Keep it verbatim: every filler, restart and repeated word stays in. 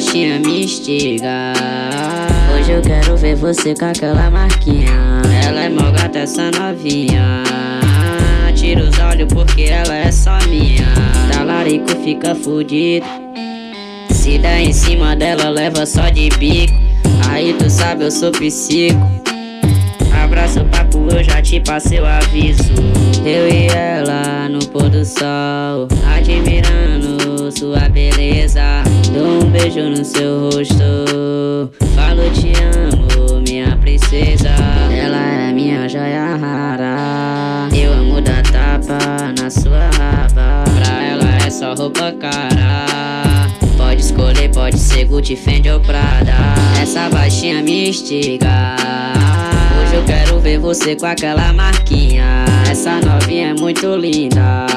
baixinha me instiga. Hoje eu quero ver você com aquela marquinha. Ela é mó gata essa novinha. Tira os olhos porque ela é só minha. Talarico fica fudido. Se der em cima dela leva só de bico. Aí tu sabe eu sou psico. Abraça o papo, eu já te passei o aviso. Eu e ela no pôr do sol, admirando sua beleza. Dou um beijo no seu rosto, falo te amo, minha princesa. Ela é minha joia rara. Eu amo dar tapa na sua raba. Pra ela é só roupa cara. Pode escolher, pode ser Gucci, Fendi ou Prada. Essa baixinha me instiga. Hoje eu quero ver você com aquela marquinha. Essa novinha é muito linda.